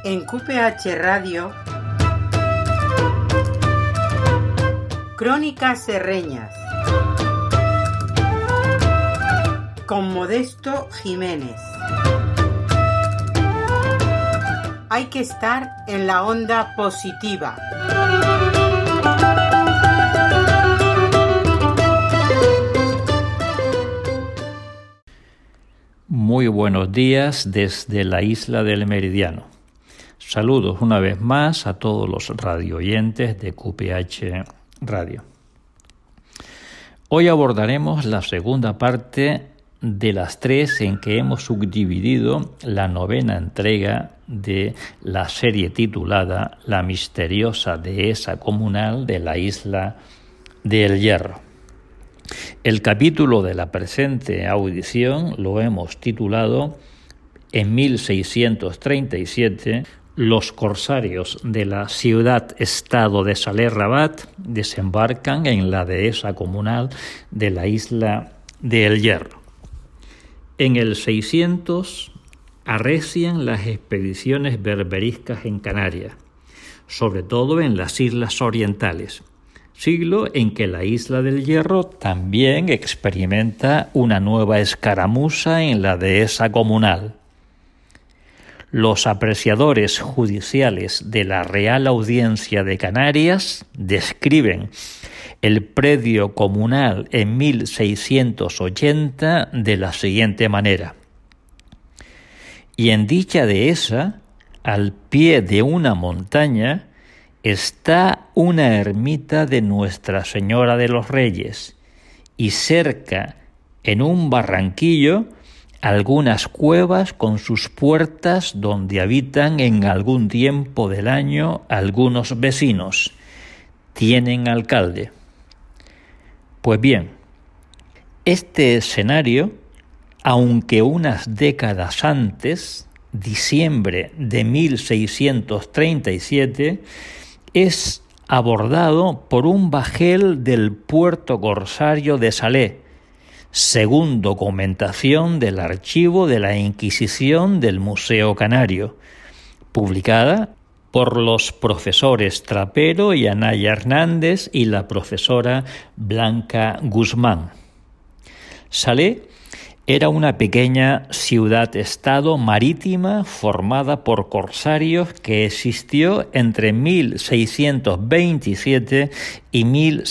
En QPH Radio, Crónicas Serreñas, con Modesto Jiménez. Hay que estar en la onda positiva. Muy buenos días desde la isla del Meridiano. Saludos una vez más a todos los radioyentes de QPH Radio. Hoy abordaremos la segunda parte de las 3 en que hemos subdividido la 9ª entrega de la serie titulada La misteriosa dehesa comunal de la isla de El Hierro. El capítulo de la presente audición lo hemos titulado En 1637, los corsarios de la ciudad-estado de Salé-Rabat desembarcan en la dehesa comunal de la isla de El Hierro. En el 600 arrecian las expediciones berberiscas en Canarias, sobre todo en las islas orientales, siglo en que la isla del Hierro también experimenta una nueva escaramuza en la dehesa comunal. Los apreciadores judiciales de la Real Audiencia de Canarias describen el predio comunal en 1680 de la siguiente manera: y en dicha dehesa, al pie de una montaña, está una ermita de Nuestra Señora de los Reyes, y cerca, en un barranquillo, algunas cuevas con sus puertas donde habitan en algún tiempo del año algunos vecinos. Tienen alcalde. Pues bien, este escenario, aunque unas décadas antes, diciembre de 1637, es abordado por un bajel del puerto corsario de Salé, según documentación del archivo de la Inquisición del Museo Canario, publicada por los profesores Trapero y Anaya Hernández y la profesora Blanca Guzmán. Salé era una pequeña ciudad-estado marítima formada por corsarios que existió entre 1627 y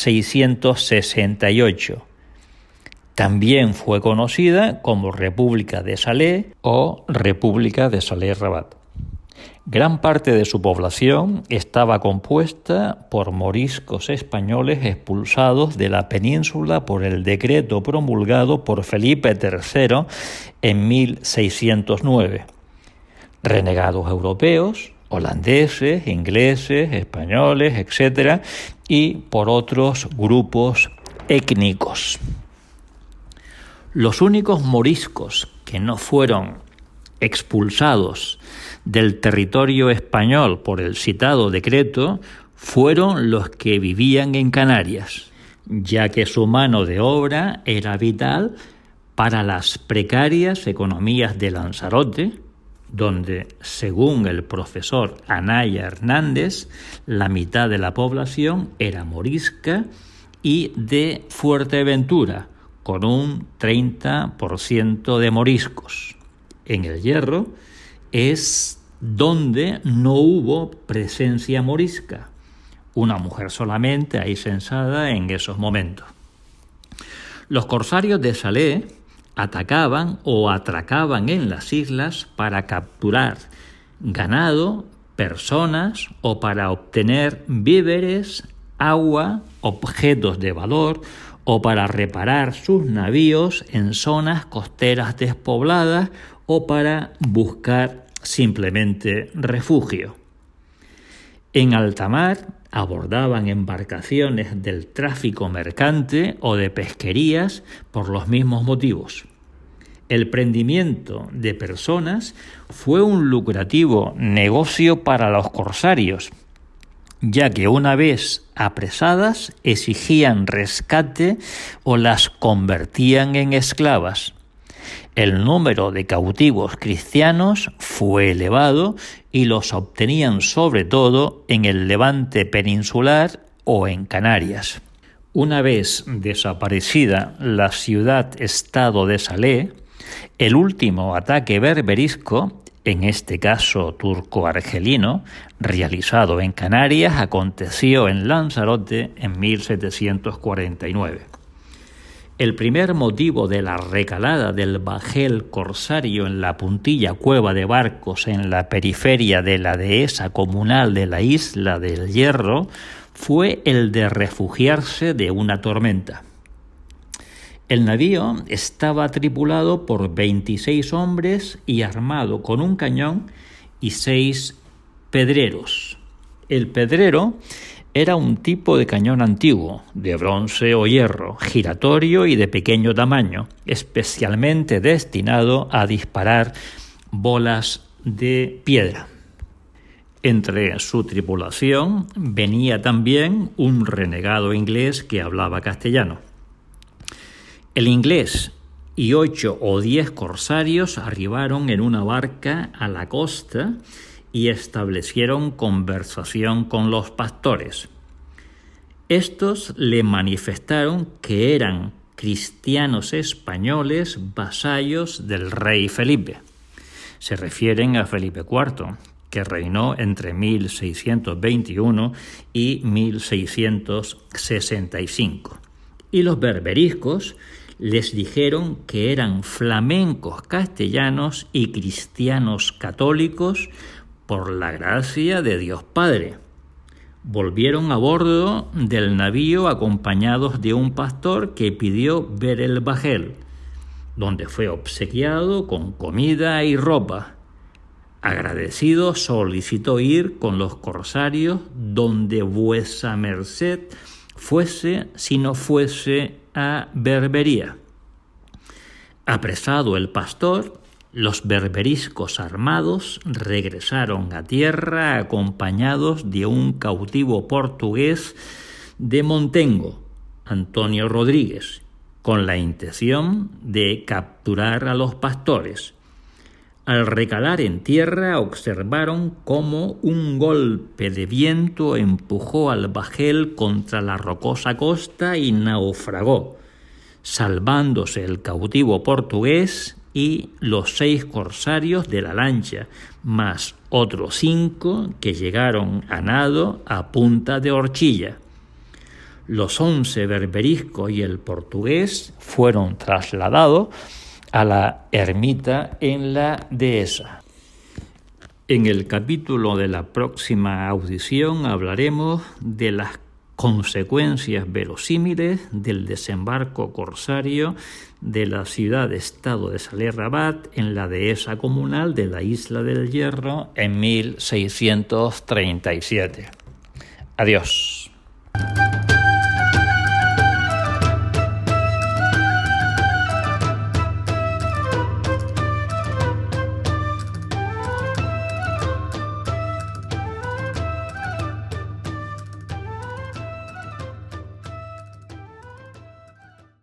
1668. También fue conocida como República de Salé o República de Salé-Rabat. Gran parte de su población estaba compuesta por moriscos españoles expulsados de la península por el decreto promulgado por Felipe III en 1609. Renegados europeos, holandeses, ingleses, españoles, etc., y por otros grupos étnicos. Los únicos moriscos que no fueron expulsados del territorio español por el citado decreto fueron los que vivían en Canarias, ya que su mano de obra era vital para las precarias economías de Lanzarote, donde, según el profesor Anaya Hernández, la mitad de la población era morisca, y de Fuerteventura, con un 30% de moriscos. En El Hierro es donde no hubo presencia morisca, una mujer solamente ahí censada en esos momentos. Los corsarios de Salé atacaban o atracaban en las islas para capturar ganado, personas o para obtener víveres, agua, objetos de valor o para reparar sus navíos en zonas costeras despobladas o para buscar simplemente refugio. En alta mar abordaban embarcaciones del tráfico mercante o de pesquerías por los mismos motivos. El prendimiento de personas fue un lucrativo negocio para los corsarios, ya que una vez apresadas exigían rescate o las convertían en esclavas. El número de cautivos cristianos fue elevado y los obtenían sobre todo en el Levante peninsular o en Canarias. Una vez desaparecida la ciudad-estado de Salé, el último ataque berberisco, en este caso turco-argelino, realizado en Canarias, aconteció en Lanzarote en 1749. El primer motivo de la recalada del bajel corsario en la puntilla cueva de barcos en la periferia de la dehesa comunal de la isla del Hierro fue el de refugiarse de una tormenta. El navío estaba tripulado por 26 hombres y armado con un cañón y 6 pedreros. El pedrero era un tipo de cañón antiguo, de bronce o hierro, giratorio y de pequeño tamaño, especialmente destinado a disparar bolas de piedra. Entre su tripulación venía también un renegado inglés que hablaba castellano. El inglés y 8 o 10 corsarios arribaron en una barca a la costa y establecieron conversación con los pastores. Estos le manifestaron que eran cristianos españoles vasallos del rey Felipe. Se refieren a Felipe IV, que reinó entre 1621 y 1665. Y los berberiscos les dijeron que eran flamencos castellanos y cristianos católicos por la gracia de Dios Padre. Volvieron a bordo del navío acompañados de un pastor que pidió ver el bajel, donde fue obsequiado con comida y ropa. Agradecido solicitó ir con los corsarios donde vuesa merced fuese si no fuese a Berbería. Apresado el pastor, los berberiscos armados regresaron a tierra acompañados de un cautivo portugués de Montengo, Antonio Rodríguez, con la intención de capturar a los pastores. Al recalar en tierra observaron cómo un golpe de viento empujó al bajel contra la rocosa costa y naufragó, salvándose el cautivo portugués y los 6 corsarios de la lancha, más otros 5 que llegaron a nado a punta de horchilla. Los 11 berberiscos y el portugués fueron trasladados a la ermita en la dehesa. En el capítulo de la próxima audición hablaremos de las consecuencias verosímiles del desembarco corsario de la ciudad-estado de Salé Rabat en la dehesa comunal de la isla del Hierro en 1637. Adiós.